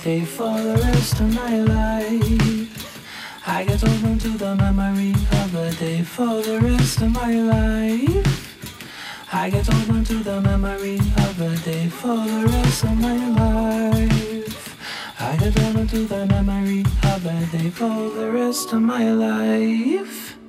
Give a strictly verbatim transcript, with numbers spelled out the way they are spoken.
day for the rest of my life. I get open to the memory of a day for the rest of my life. I get open to the memory of a day for the rest of my life. I get open to the memory of a day for the rest of my life.